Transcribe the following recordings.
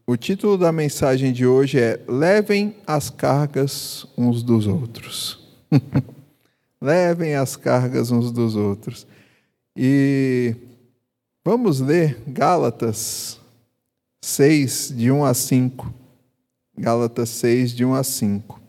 O título da mensagem de hoje é Levem as cargas uns dos outros. Levem as cargas uns dos outros. E vamos ler Gálatas 6, de 1 a 5. Gálatas 6, de 1 a 5.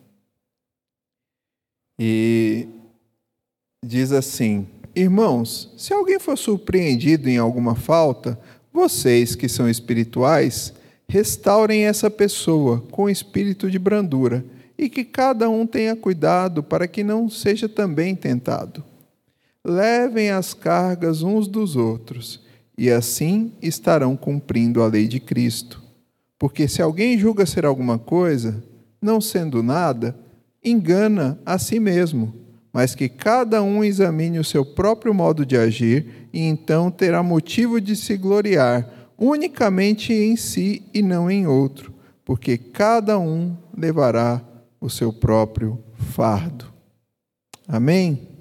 E diz assim: Irmãos, se alguém for surpreendido em alguma falta, vocês que são espirituais, restaurem essa pessoa com espírito de brandura, e que cada um tenha cuidado para que não seja também tentado. Levem as cargas uns dos outros, e assim estarão cumprindo a lei de Cristo. Porque se alguém julga ser alguma coisa, não sendo nada, engana a si mesmo, mas que cada um examine o seu próprio modo de agir, e então terá motivo de se gloriar unicamente em si e não em outro, porque cada um levará o seu próprio fardo. Amém?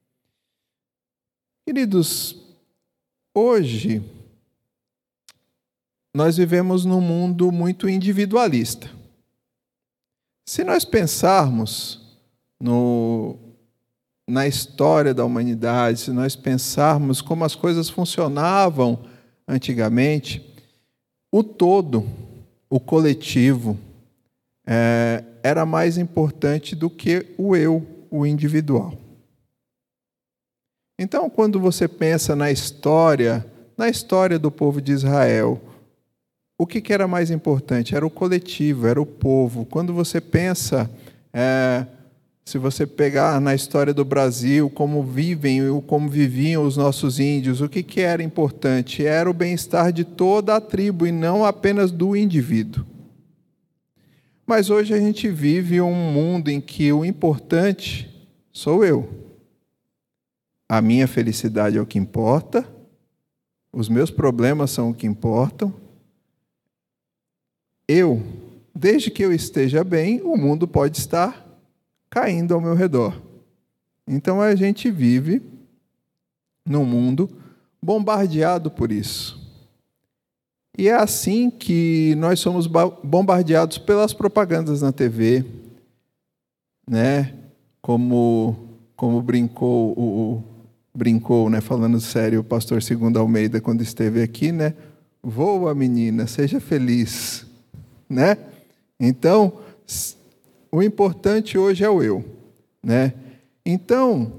Queridos, hoje nós vivemos num mundo muito individualista. Se nós pensarmos na história da humanidade, se nós pensarmos como as coisas funcionavam antigamente, o todo, o coletivo, era mais importante do que o eu, o individual. Então, quando você pensa na história do povo de Israel, o que era mais importante? Era o coletivo, era o povo. Quando você pensa, se você pegar na história do Brasil, como viviam os nossos índios, o que era importante? Era o bem-estar de toda a tribo e não apenas do indivíduo. Mas hoje a gente vive um mundo em que o importante sou eu. A minha felicidade é o que importa, os meus problemas são o que importam. Desde que eu esteja bem, o mundo pode estar caindo ao meu redor. Então a gente vive num mundo bombardeado por isso. E é assim que nós somos bombardeados pelas propagandas na TV, né? Como brincou, né? Falando sério, o pastor Segundo Almeida, quando esteve aqui, né? Voa, menina, seja feliz, né? Então, o importante hoje é o eu, né? Então,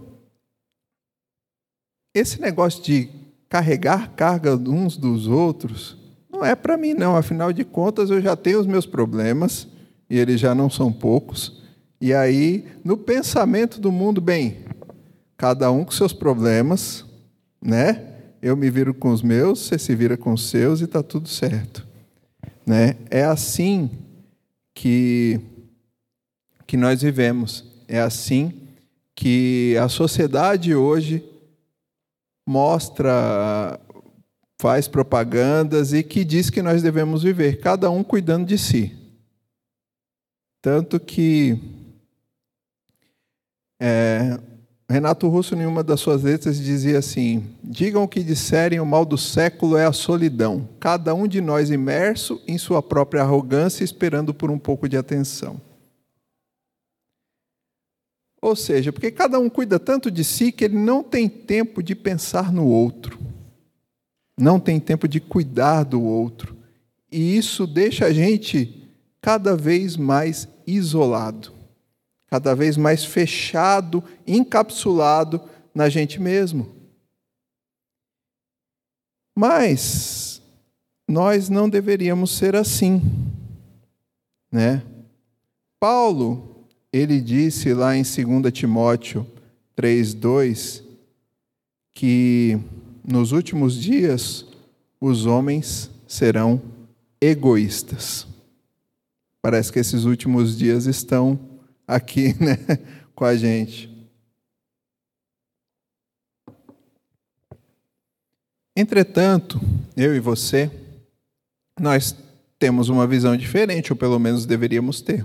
esse negócio de carregar carga uns dos outros não é para mim, não. Afinal de contas, eu já tenho os meus problemas, e eles já não são poucos. E aí, no pensamento do mundo, bem, cada um com seus problemas, né? Eu me viro com os meus, você se vira com os seus e está tudo certo, né? É assim que nós vivemos. É assim que a sociedade hoje faz propagandas e que diz que nós devemos viver, cada um cuidando de si. Tanto que Renato Russo, em uma das suas letras, dizia assim: digam o que disserem, o mal do século é a solidão. Cada um de nós imerso em sua própria arrogância, esperando por um pouco de atenção. Ou seja, porque cada um cuida tanto de si que ele não tem tempo de pensar no outro. Não tem tempo de cuidar do outro. E isso deixa a gente cada vez mais isolado, cada vez mais fechado, encapsulado na gente mesmo. Mas nós não deveríamos ser assim, né? Paulo, ele disse lá em 2 Timóteo 3:2 que nos últimos dias os homens serão egoístas. Parece que esses últimos dias estão aqui, né, com a gente. Entretanto, eu e você, nós temos uma visão diferente, ou pelo menos deveríamos ter.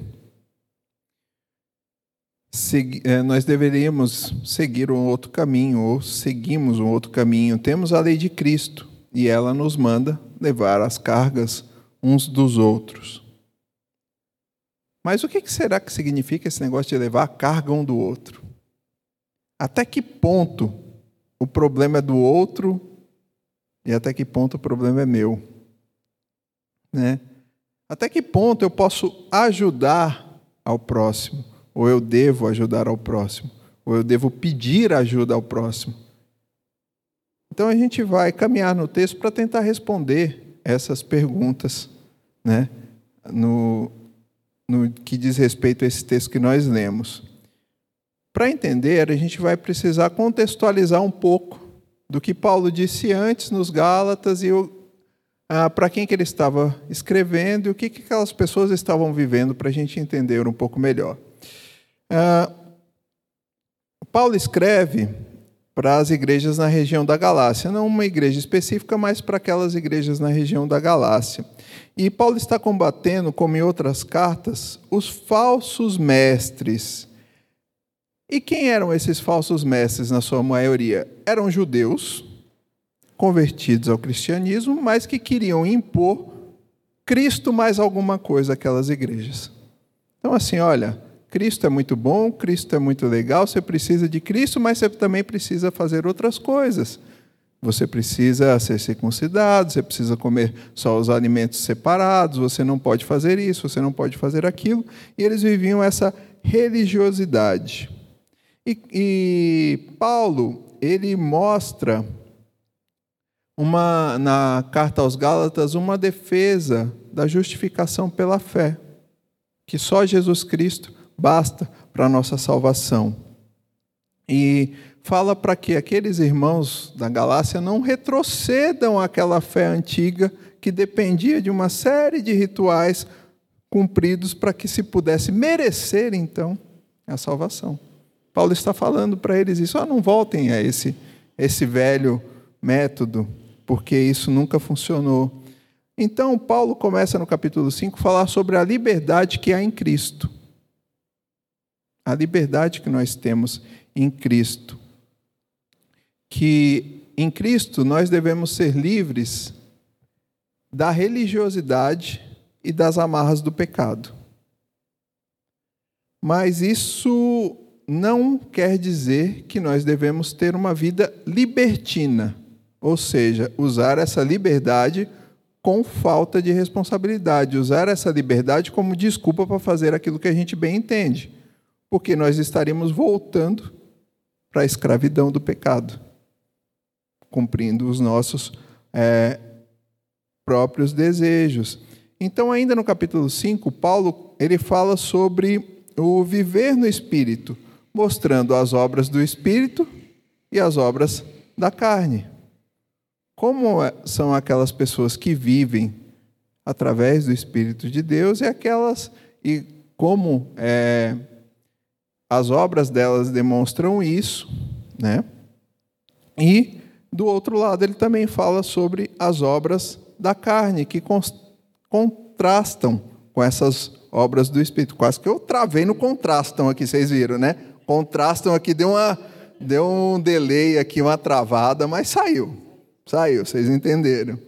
Nós deveríamos seguir um outro caminho, ou seguimos um outro caminho. Temos a lei de Cristo, e ela nos manda levar as cargas uns dos outros. Mas o que será que significa esse negócio de levar a carga um do outro? Até que ponto o problema é do outro e até que ponto o problema é meu? Né? Até que ponto eu posso ajudar ao próximo? Ou eu devo ajudar ao próximo? Ou eu devo pedir ajuda ao próximo? Então a gente vai caminhar no texto para tentar responder essas perguntas, né? No que diz respeito a esse texto que nós lemos. Para entender, a gente vai precisar contextualizar um pouco do que Paulo disse antes nos Gálatas e para quem que ele estava escrevendo e o que aquelas pessoas estavam vivendo, para a gente entender um pouco melhor. Paulo escreve para as igrejas na região da Galácia, não uma igreja específica, mas para aquelas igrejas na região da Galácia. E Paulo está combatendo, como em outras cartas, os falsos mestres. E quem eram esses falsos mestres, na sua maioria? Eram judeus, convertidos ao cristianismo, mas que queriam impor Cristo mais alguma coisa àquelas igrejas. Então, assim, olha, Cristo é muito bom, Cristo é muito legal, você precisa de Cristo, mas você também precisa fazer outras coisas. Você precisa ser circuncidado, você precisa comer só os alimentos separados, você não pode fazer isso, você não pode fazer aquilo. E eles viviam essa religiosidade. E Paulo, ele mostra na carta aos Gálatas uma defesa da justificação pela fé, que só Jesus Cristo basta para a nossa salvação. E fala para que aqueles irmãos da Galácia não retrocedam àquela fé antiga que dependia de uma série de rituais cumpridos para que se pudesse merecer, então, a salvação. Paulo está falando para eles isso, não voltem a esse velho método, porque isso nunca funcionou. Então, Paulo começa no capítulo 5 a falar sobre a liberdade que há em Cristo. A liberdade que nós temos em Cristo. Que em Cristo nós devemos ser livres da religiosidade e das amarras do pecado. Mas isso não quer dizer que nós devemos ter uma vida libertina, ou seja, usar essa liberdade com falta de responsabilidade, usar essa liberdade como desculpa para fazer aquilo que a gente bem entende, porque nós estaríamos voltando para a escravidão do pecado, cumprindo os nossos próprios desejos. Então, ainda no capítulo 5, Paulo ele fala sobre o viver no Espírito, mostrando as obras do Espírito e as obras da carne. Como são aquelas pessoas que vivem através do Espírito de Deus e como as obras delas demonstram isso, né? E, do outro lado, ele também fala sobre as obras da carne, que contrastam com essas obras do Espírito. Quase que eu travei no contrastam aqui, vocês viram, né? Contrastam aqui, deu um delay aqui, uma travada, mas saiu, vocês entenderam.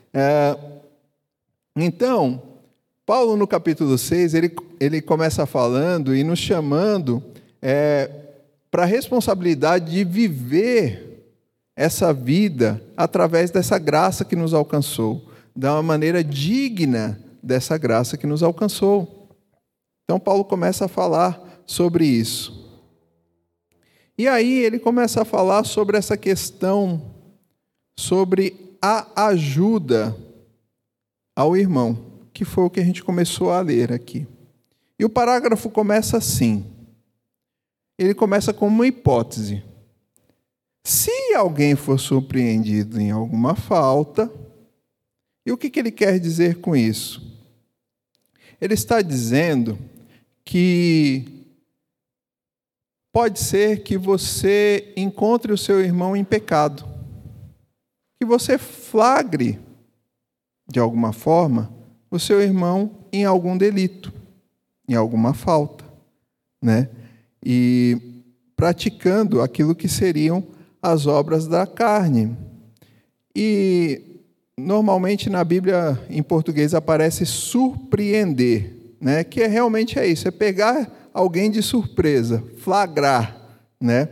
Então, Paulo, no capítulo 6, ele começa falando e nos chamando para a responsabilidade de viver essa vida através dessa graça que nos alcançou, de uma maneira digna dessa graça que nos alcançou. Então, Paulo começa a falar sobre isso. E aí ele começa a falar sobre essa questão, sobre a ajuda ao irmão, que foi o que a gente começou a ler aqui. E o parágrafo começa assim. Ele começa com uma hipótese. Se alguém for surpreendido em alguma falta, e o que ele quer dizer com isso? Ele está dizendo que pode ser que você encontre o seu irmão em pecado, que você flagre, de alguma forma, o seu irmão em algum delito, em alguma falta, né? E praticando aquilo que seriam as obras da carne. E normalmente na Bíblia em português aparece surpreender, né? Que realmente é isso, é pegar alguém de surpresa, flagrar, né?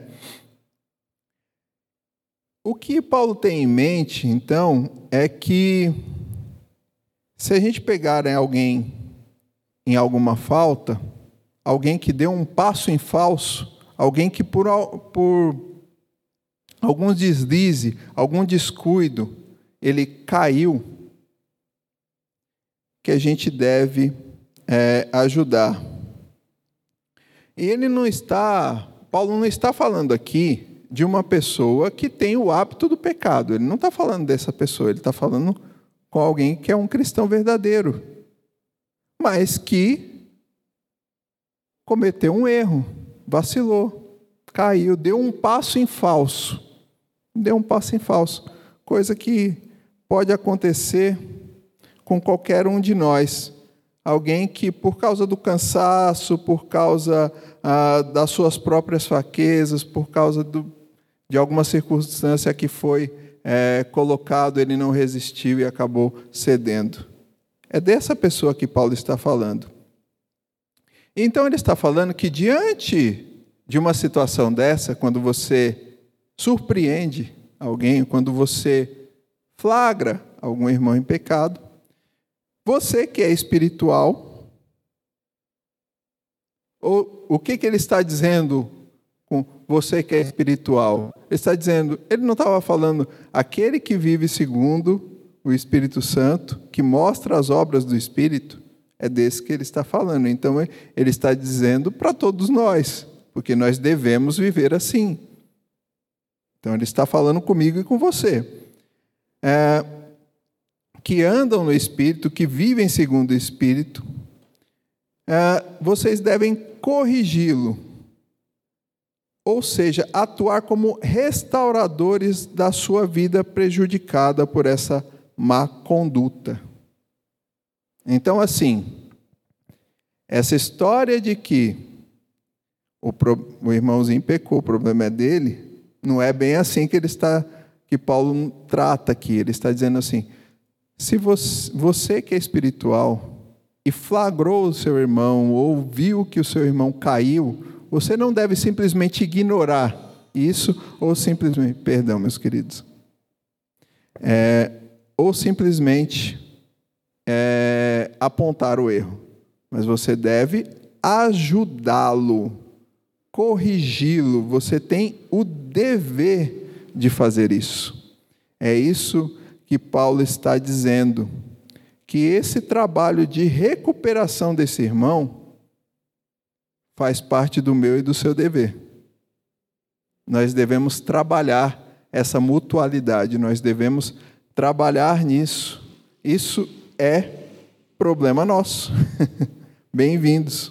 O que Paulo tem em mente, então, é que se a gente pegar alguém em alguma falta, alguém que deu um passo em falso, alguém que por algum deslize, algum descuido, ele caiu, que a gente deve ajudar. E Paulo não está falando aqui de uma pessoa que tem o hábito do pecado. Ele não está falando dessa pessoa, ele está falando com alguém que é um cristão verdadeiro, mas que cometeu um erro, vacilou, caiu, deu um passo em falso. Coisa que pode acontecer com qualquer um de nós. Alguém que, por causa do cansaço, por causa das suas próprias fraquezas, por causa de alguma circunstância que foi colocado, ele não resistiu e acabou cedendo. É dessa pessoa que Paulo está falando. Então, ele está falando que diante de uma situação dessa, quando você surpreende alguém, quando você flagra algum irmão em pecado, você que é espiritual, o que ele está dizendo com você que é espiritual? Ele está dizendo, ele não estava falando aquele que vive segundo o Espírito Santo, que mostra as obras do Espírito, é desse que ele está falando. Então, ele está dizendo para todos nós, porque nós devemos viver assim. Então, ele está falando comigo e com você. Que andam no Espírito, que vivem segundo o Espírito, vocês devem corrigi-lo. Ou seja, atuar como restauradores da sua vida prejudicada por essa má conduta. Então, assim, essa história de que o irmãozinho pecou, o problema é dele, não é bem assim que Paulo trata aqui. Ele está dizendo assim, se você que é espiritual e flagrou o seu irmão, ou viu que o seu irmão caiu, você não deve simplesmente ignorar isso, ou simplesmente, perdão, meus queridos, ou simplesmente apontar o erro, mas você deve ajudá-lo, corrigi-lo, você tem o dever de fazer isso. É isso que Paulo está dizendo, que esse trabalho de recuperação desse irmão faz parte do meu e do seu dever. Nós devemos trabalhar essa mutualidade, nós devemos trabalhar nisso. Isso é problema nosso. Bem-vindos.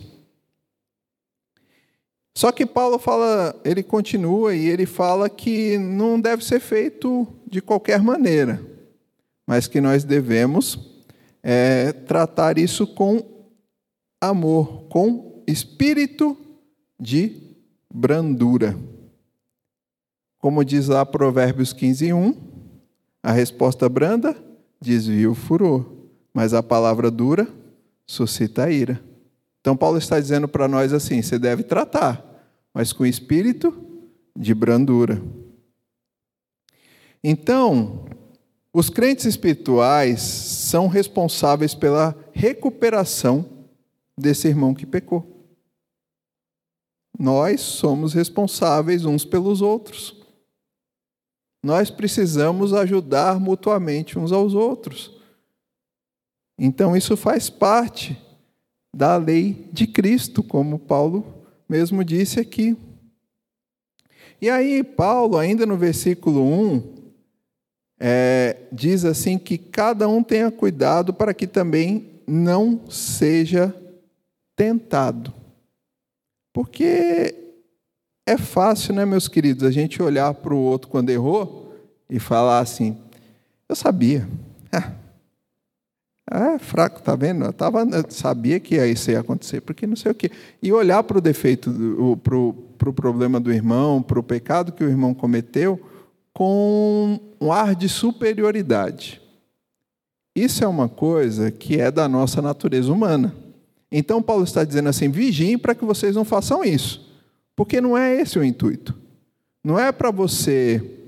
Só que Paulo ele continua e ele fala que não deve ser feito de qualquer maneira, mas que nós devemos tratar isso com amor, com espírito de brandura. Como diz lá Provérbios 15:1, a resposta branda desvia o furor, mas a palavra dura suscita a ira. Então Paulo está dizendo para nós assim, você deve tratar, mas com espírito de brandura. Então, os crentes espirituais são responsáveis pela recuperação desse irmão que pecou. Nós somos responsáveis uns pelos outros. Nós precisamos ajudar mutuamente uns aos outros. Então, isso faz parte da lei de Cristo, como Paulo mesmo disse aqui. E aí, Paulo, ainda no versículo 1, diz assim que cada um tenha cuidado para que também não seja tentado. Porque é fácil, né, meus queridos, a gente olhar para o outro quando errou e falar assim, eu sabia. Fraco, tá vendo? Eu sabia que isso ia acontecer, porque não sei o quê. E olhar para o defeito, para o problema do irmão, para o pecado que o irmão cometeu, com um ar de superioridade. Isso é uma coisa que é da nossa natureza humana. Então, Paulo está dizendo assim, vigiem para que vocês não façam isso. Porque não é esse o intuito. Não é para você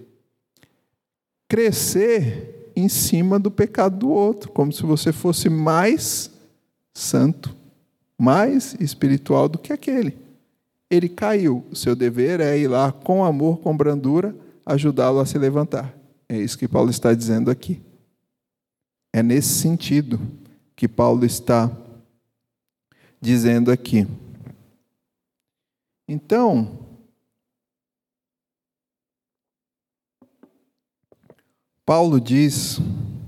crescer em cima do pecado do outro, como se você fosse mais santo, mais espiritual do que aquele. Ele caiu. O seu dever é ir lá com amor, com brandura, ajudá-lo a se levantar. É isso que Paulo está dizendo aqui. É nesse sentido que Paulo está dizendo aqui. Então, Paulo diz,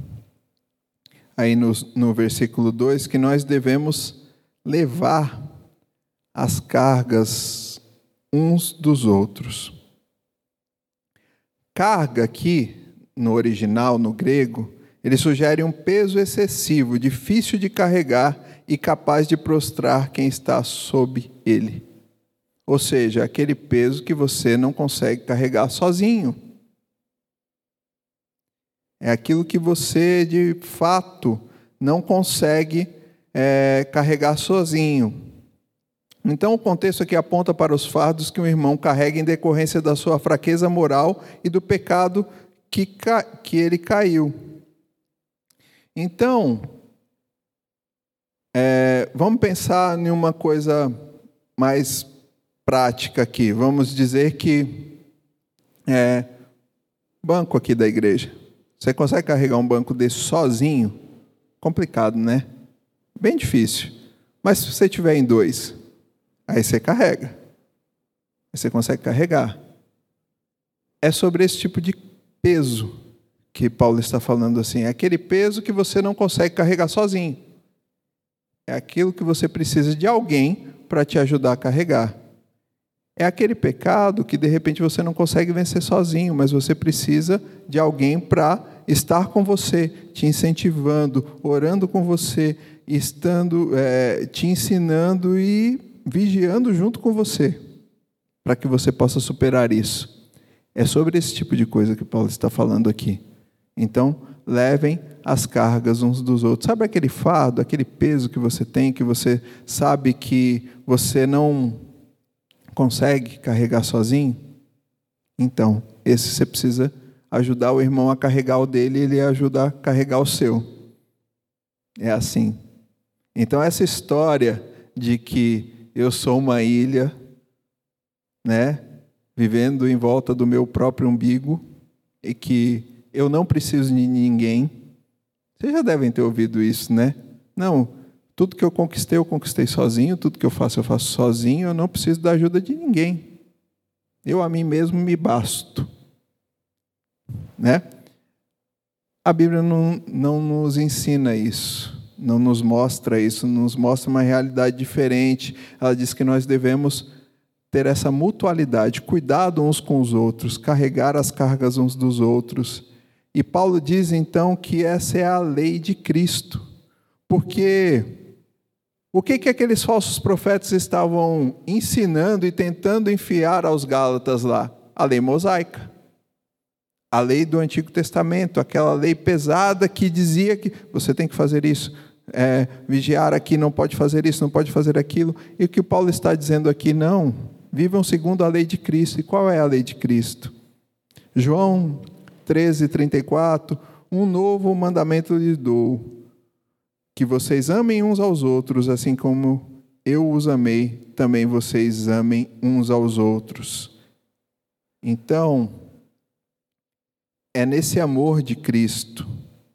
aí no versículo 2, que nós devemos levar as cargas uns dos outros. Carga aqui, no original, no grego, ele sugere um peso excessivo, difícil de carregar e capaz de prostrar quem está sob ele. Ou seja, aquele peso que você não consegue carregar sozinho. É aquilo que você, de fato, não consegue carregar sozinho. Então, o contexto aqui aponta para os fardos que um irmão carrega em decorrência da sua fraqueza moral e do pecado que ele caiu. Então, vamos pensar em uma coisa mais prática aqui. Vamos dizer que banco aqui da igreja. Você consegue carregar um banco desse sozinho? Complicado, né? Bem difícil. Mas se você tiver em 2, aí você carrega. Aí você consegue carregar. É sobre esse tipo de peso que Paulo está falando assim. É aquele peso que você não consegue carregar sozinho. É aquilo que você precisa de alguém para te ajudar a carregar. É aquele pecado que de repente você não consegue vencer sozinho, mas você precisa de alguém para estar com você, te incentivando, orando com você, te ensinando e vigiando junto com você, para que você possa superar isso. É sobre esse tipo de coisa que Paulo está falando aqui. Então, levem as cargas uns dos outros. Sabe aquele fardo, aquele peso que você tem, que você sabe que você não consegue carregar sozinho? Então, esse você precisa ajudar o irmão a carregar o dele e ele ajudar a carregar o seu. É assim. Então, essa história de que eu sou uma ilha, né, vivendo em volta do meu próprio umbigo e que eu não preciso de ninguém. Vocês já devem ter ouvido isso, né? Não, tudo que eu conquistei sozinho, tudo que eu faço sozinho, eu não preciso da ajuda de ninguém. Eu a mim mesmo me basto. Né? A Bíblia não nos ensina isso, não nos mostra isso, nos mostra uma realidade diferente. Ela diz que nós devemos ter essa mutualidade, cuidado uns com os outros, carregar as cargas uns dos outros. E Paulo diz então que essa é a lei de Cristo, porque o que aqueles falsos profetas estavam ensinando e tentando enfiar aos Gálatas lá? A lei mosaica. A lei do Antigo Testamento, aquela lei pesada que dizia que você tem que fazer isso, vigiar aqui, não pode fazer isso, não pode fazer aquilo. E o que o Paulo está dizendo aqui, não, vivam segundo a lei de Cristo. E qual é a lei de Cristo? João 13:34, um novo mandamento lhes dou, que vocês amem uns aos outros, assim como eu os amei, também vocês amem uns aos outros. Então, é nesse amor de Cristo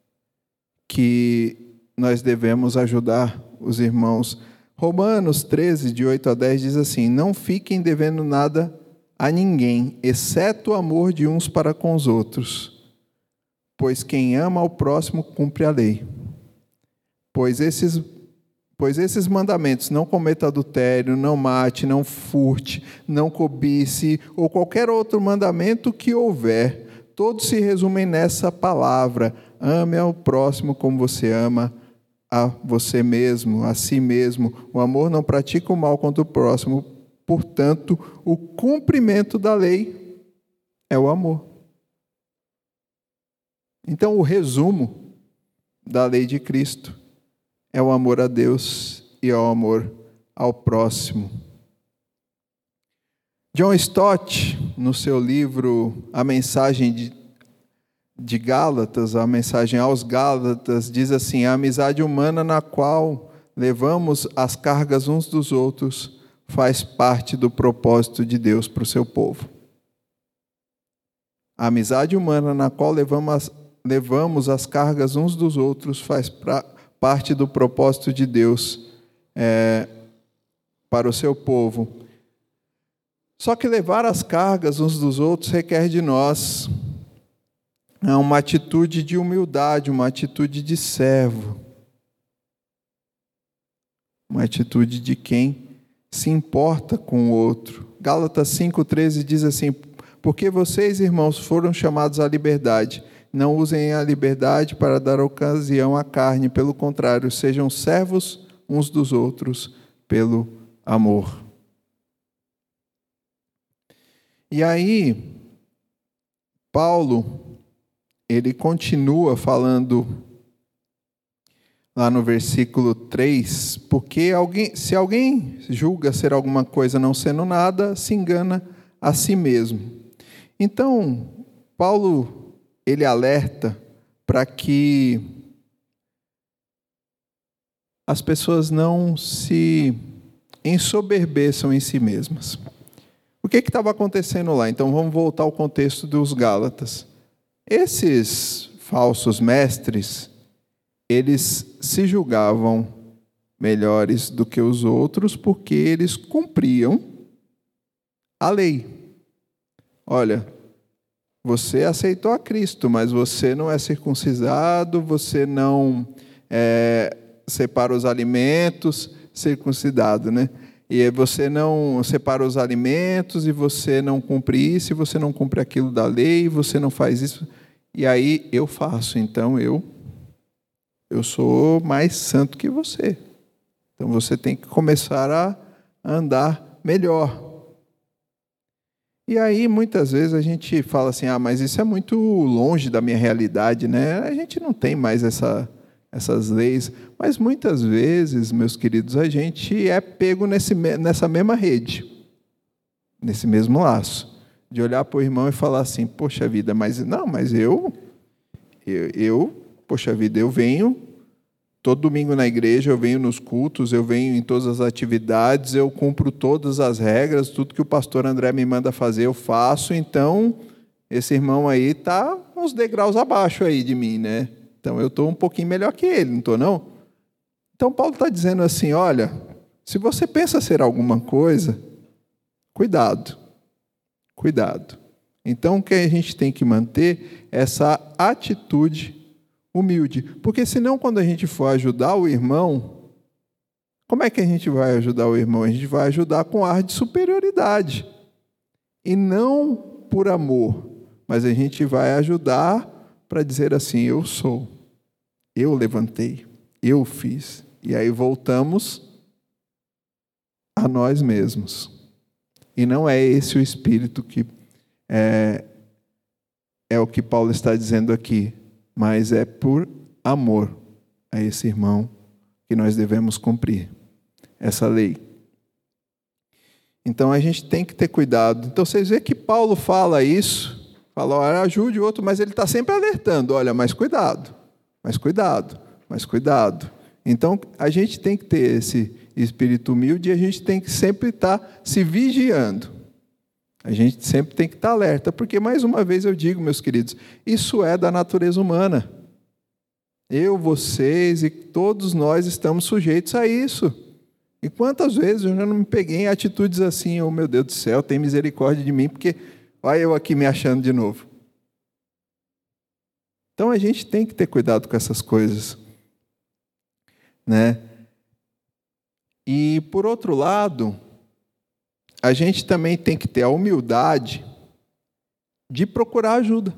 que nós devemos ajudar os irmãos. Romanos 13, de 8 a 10, diz assim: não fiquem devendo nada a ninguém, exceto o amor de uns para com os outros, pois quem ama ao próximo cumpre a lei. Pois esses mandamentos, não cometa adultério, não mate, não furte, não cobice, ou qualquer outro mandamento que houver, todos se resumem nessa palavra: ame ao próximo como você ama a você mesmo, a si mesmo. O amor não pratica o mal contra o próximo, portanto, o cumprimento da lei é o amor. Então, o resumo da lei de Cristo. É o amor a Deus e é o amor ao próximo. John Stott, no seu livro A Mensagem de Gálatas, a mensagem aos Gálatas, diz assim: a amizade humana na qual levamos as cargas uns dos outros faz parte do propósito de Deus para o seu povo. A amizade humana na qual levamos as cargas uns dos outros faz parte do propósito de Deus para o seu povo. Só que levar as cargas uns dos outros requer de nós uma atitude de humildade, uma atitude de servo, uma atitude de quem se importa com o outro. Gálatas 5,13 diz assim: porque vocês, irmãos, foram chamados à liberdade. Não usem a liberdade para dar ocasião à carne, pelo contrário, sejam servos uns dos outros pelo amor. E aí, Paulo, ele continua falando lá no versículo 3, porque se alguém julga ser alguma coisa não sendo nada, se engana a si mesmo. Então, Paulo, ele alerta para que as pessoas não se ensoberbeçam em si mesmas. O que estava acontecendo lá? Então, vamos voltar ao contexto dos Gálatas. Esses falsos mestres, eles se julgavam melhores do que os outros porque eles cumpriam a lei. Olha, você aceitou a Cristo, mas você não é circuncisado, você não separa os alimentos, circuncidado, né? E você não separa os alimentos, e você não cumpre isso, e você não cumpre aquilo da lei, você não faz isso. E aí eu faço, então eu sou mais santo que você. Então você tem que começar a andar melhor. E aí muitas vezes a gente fala assim: mas isso é muito longe da minha realidade, né? A gente não tem mais essas leis. Mas muitas vezes, meus queridos, a gente é pego nessa mesma rede, nesse mesmo laço, de olhar para o irmão e falar assim: poxa vida, mas poxa vida, eu venho todo domingo na igreja, eu venho nos cultos, eu venho em todas as atividades, eu cumpro todas as regras, tudo que o pastor André me manda fazer eu faço, então esse irmão aí está uns degraus abaixo aí de mim, né? Então eu estou um pouquinho melhor que ele, não estou não? Então Paulo está dizendo assim: olha, se você pensa ser alguma coisa, cuidado. Então o que a gente tem que manter é essa atitude humilde, porque senão quando a gente for ajudar o irmão, como é que a gente vai ajudar o irmão? A gente vai ajudar com ar de superioridade, e não por amor, mas a gente vai ajudar para dizer assim: eu sou, eu levantei, eu fiz. E aí voltamos a nós mesmos. E não é esse o espírito que é o que Paulo está dizendo aqui, mas é por amor a esse irmão que nós devemos cumprir essa lei. Então a gente tem que ter cuidado. Então vocês veem que Paulo fala isso, fala: olha, ajude o outro, mas ele está sempre alertando: olha, mas cuidado. Então a gente tem que ter esse espírito humilde e a gente tem que sempre estar se vigiando. A gente sempre tem que estar alerta, porque, mais uma vez eu digo, meus queridos, isso é da natureza humana. Eu, vocês e todos nós estamos sujeitos a isso. E quantas vezes eu já não me peguei em atitudes assim: oh meu Deus do céu, tem misericórdia de mim, porque olha eu aqui me achando de novo. Então a gente tem que ter cuidado com essas coisas, né? E por outro lado, a gente também tem que ter a humildade de procurar ajuda.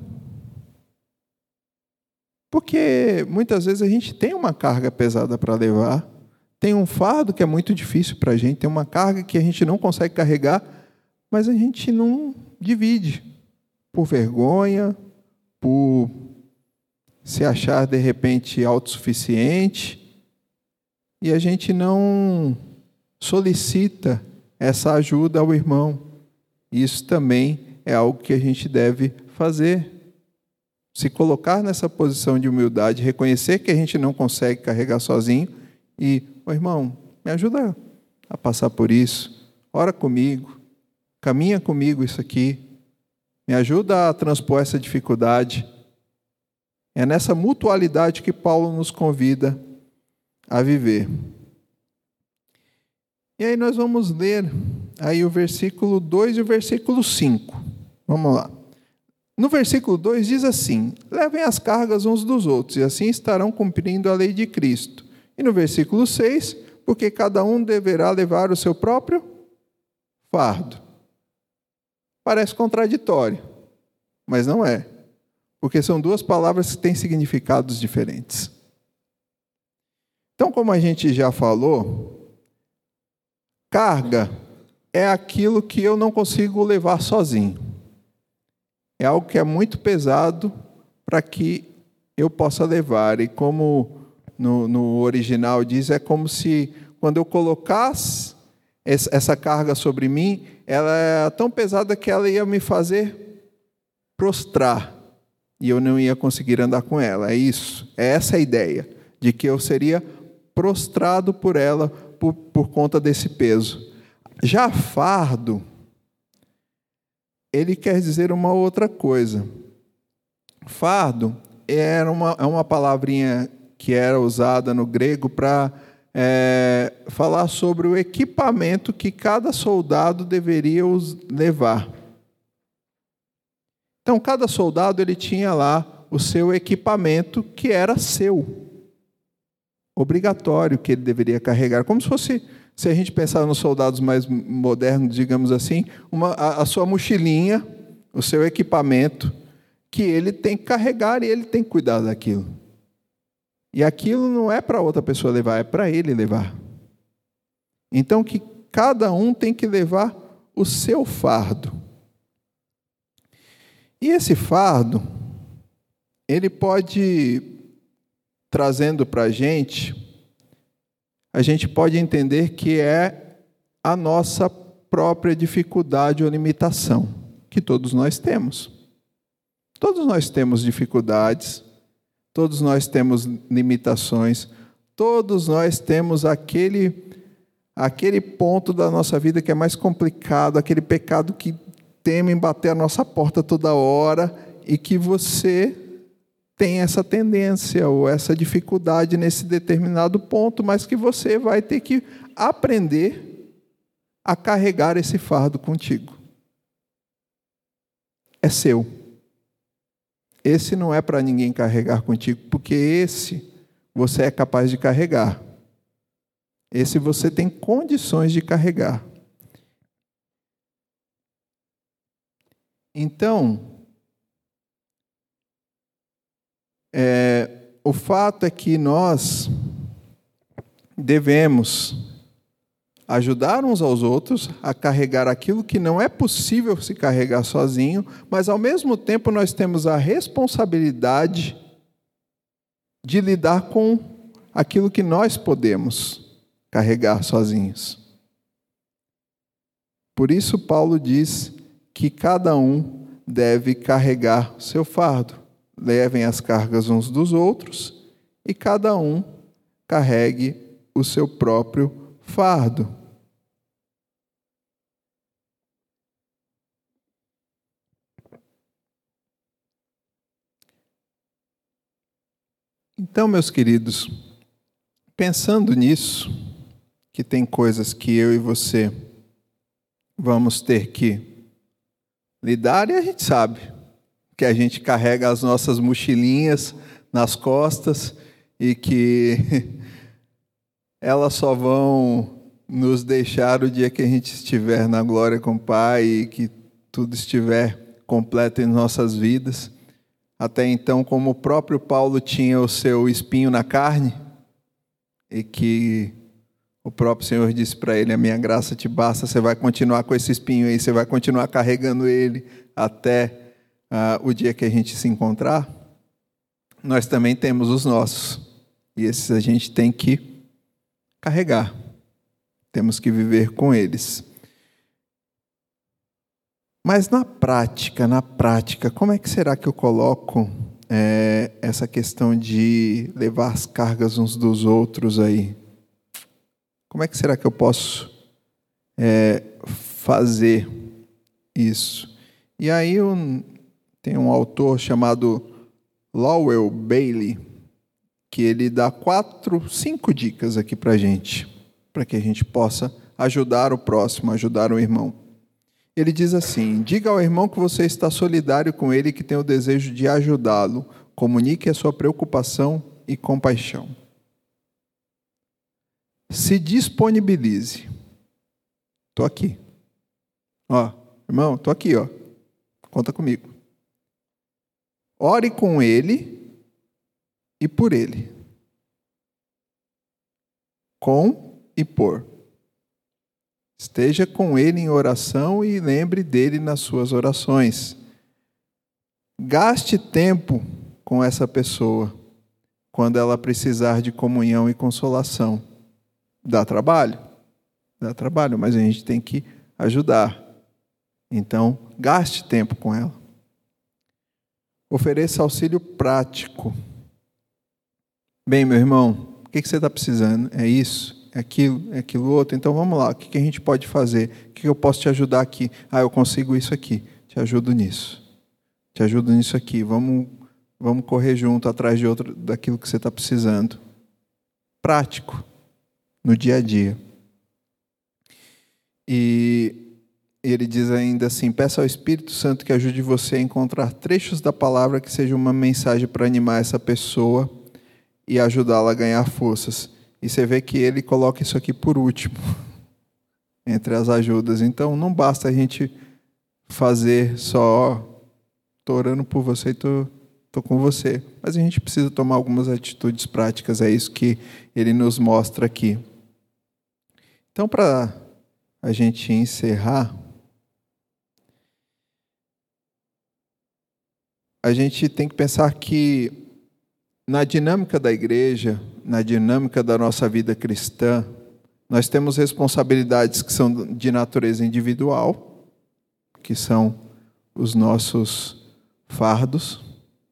Porque muitas vezes a gente tem uma carga pesada para levar, tem um fardo que é muito difícil para a gente, tem uma carga que a gente não consegue carregar, mas a gente não divide, por vergonha, por se achar de repente autossuficiente e a gente não solicita essa ajuda ao irmão. Isso também é algo que a gente deve fazer. Se colocar nessa posição de humildade, reconhecer que a gente não consegue carregar sozinho e, irmão, me ajuda a passar por isso, ora comigo, caminha comigo isso aqui, me ajuda a transpor essa dificuldade. É nessa mutualidade que Paulo nos convida a viver. E aí nós vamos ler aí o versículo 2 e o versículo 5. Vamos lá. No versículo 2 diz assim: levem as cargas uns dos outros, e assim estarão cumprindo a lei de Cristo. E no versículo 6, porque cada um deverá levar o seu próprio fardo. Parece contraditório, mas não é. Porque são duas palavras que têm significados diferentes. Então, como a gente já falou, carga é aquilo que eu não consigo levar sozinho. É algo que é muito pesado para que eu possa levar. E como no original diz, é como se quando eu colocasse essa carga sobre mim, ela é tão pesada que ela ia me fazer prostrar. E eu não ia conseguir andar com ela. É isso. É essa a ideia. De que eu seria prostrado por ela por conta desse peso. Já fardo, ele quer dizer uma outra coisa. Fardo é uma palavrinha que era usada no grego para falar sobre o equipamento que cada soldado deveria levar. Então, cada soldado ele tinha lá o seu equipamento que era seu. Obrigatório que ele deveria carregar. Como se fosse, se a gente pensar nos soldados mais modernos, digamos assim, a sua mochilinha, o seu equipamento, que ele tem que carregar e ele tem que cuidar daquilo. E aquilo não é para outra pessoa levar, é para ele levar. Então, que cada um tem que levar o seu fardo. E esse fardo, ele pode, trazendo para a gente pode entender que é a nossa própria dificuldade ou limitação, que todos nós temos. Todos nós temos dificuldades, todos nós temos limitações, todos nós temos aquele ponto da nossa vida que é mais complicado, aquele pecado que temem bater a nossa porta toda hora e que você tem essa tendência ou essa dificuldade nesse determinado ponto, mas que você vai ter que aprender a carregar esse fardo contigo. É seu. Esse não é para ninguém carregar contigo, porque esse você é capaz de carregar. Esse você tem condições de carregar. Então, o fato é que nós devemos ajudar uns aos outros a carregar aquilo que não é possível se carregar sozinho, mas ao mesmo tempo nós temos a responsabilidade de lidar com aquilo que nós podemos carregar sozinhos. Por isso Paulo diz que cada um deve carregar o seu fardo. Levem as cargas uns dos outros e cada um carregue o seu próprio fardo. Então, meus queridos, pensando nisso, que tem coisas que eu e você vamos ter que lidar, e a gente sabe que a gente carrega as nossas mochilinhas nas costas e que elas só vão nos deixar o dia que a gente estiver na glória com o Pai e que tudo estiver completo em nossas vidas. Até então, como o próprio Paulo tinha o seu espinho na carne e que o próprio Senhor disse para ele: a minha graça te basta, você vai continuar com esse espinho aí, você vai continuar carregando ele até o dia que a gente se encontrar. nós também temos os nossos. E esses a gente tem que carregar. Temos que viver com eles. Mas na prática, como é que será que eu coloco essa questão de levar as cargas uns dos outros aí? Como é que será que eu posso fazer isso? E aí tem um autor chamado Lowell Bailey, que ele dá 5 dicas aqui para a gente, para que a gente possa ajudar o próximo, ajudar o irmão. Ele diz assim: diga ao irmão que você está solidário com ele e que tem o desejo de ajudá-lo. Comunique a sua preocupação e compaixão. Se disponibilize. Estou aqui. Irmão, estou aqui, conta comigo. Ore com ele e por ele. Com e por. Esteja com ele em oração e lembre dele nas suas orações. Gaste tempo com essa pessoa quando ela precisar de comunhão e consolação. Dá trabalho, mas a gente tem que ajudar. Então, gaste tempo com ela. Ofereça auxílio prático. Bem, meu irmão, o que você está precisando? É isso? É aquilo outro? Então vamos lá, o que a gente pode fazer? O que eu posso te ajudar aqui? Eu consigo isso aqui, te ajudo nisso. Te ajudo nisso aqui, vamos correr junto atrás daquilo que você está precisando. Prático, no dia a dia. E ele diz ainda assim: peça ao Espírito Santo que ajude você a encontrar trechos da palavra que seja uma mensagem para animar essa pessoa e ajudá-la a ganhar forças. E você vê que ele coloca isso aqui por último, entre as ajudas. Então, não basta a gente fazer só, estou orando por você e estou com você. Mas a gente precisa tomar algumas atitudes práticas, é isso que ele nos mostra aqui. Então, para a gente encerrar, a gente tem que pensar que na dinâmica da igreja, na dinâmica da nossa vida cristã, nós temos responsabilidades que são de natureza individual, que são os nossos fardos,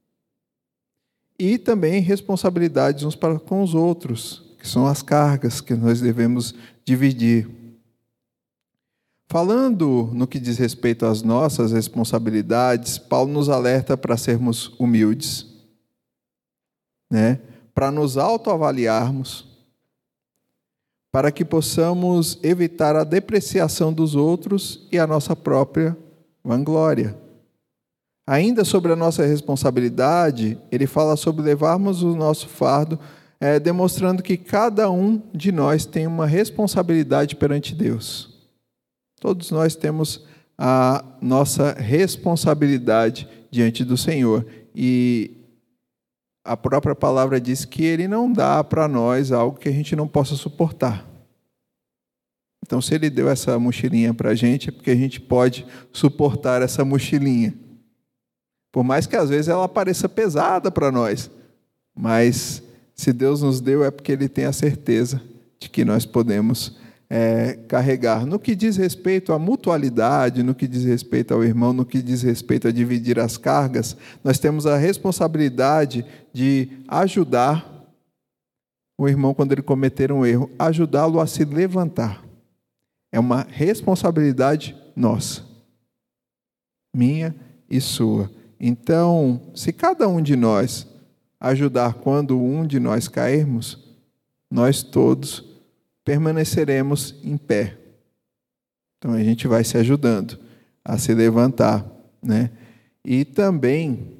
e também responsabilidades uns para com os outros, que são as cargas que nós devemos dividir. Falando no que diz respeito às nossas responsabilidades, Paulo nos alerta para sermos humildes, para nos autoavaliarmos, para que possamos evitar a depreciação dos outros e a nossa própria vanglória. Ainda sobre a nossa responsabilidade, ele fala sobre levarmos o nosso fardo, demonstrando que cada um de nós tem uma responsabilidade perante Deus. Todos nós temos a nossa responsabilidade diante do Senhor. E a própria palavra diz que Ele não dá para nós algo que a gente não possa suportar. Então, se Ele deu essa mochilinha para a gente, é porque a gente pode suportar essa mochilinha. Por mais que às vezes ela pareça pesada para nós. Mas se Deus nos deu, é porque Ele tem a certeza de que nós podemos carregar. No que diz respeito à mutualidade, no que diz respeito ao irmão, no que diz respeito a dividir as cargas, nós temos a responsabilidade de ajudar o irmão quando ele cometer um erro, ajudá-lo a se levantar. É uma responsabilidade nossa, minha e sua. Então, se cada um de nós ajudar quando um de nós cairmos, nós todos permaneceremos em pé. Então a gente vai se ajudando a se levantar, E também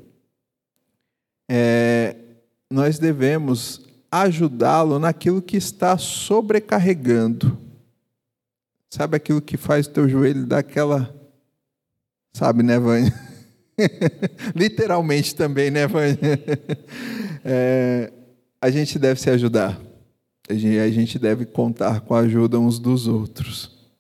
nós devemos ajudá-lo naquilo que está sobrecarregando. Sabe aquilo que faz o teu joelho dar aquela... Sabe, né, Vânia? Literalmente também, né, Vânia? A gente deve se ajudar. A gente deve contar com a ajuda uns dos outros.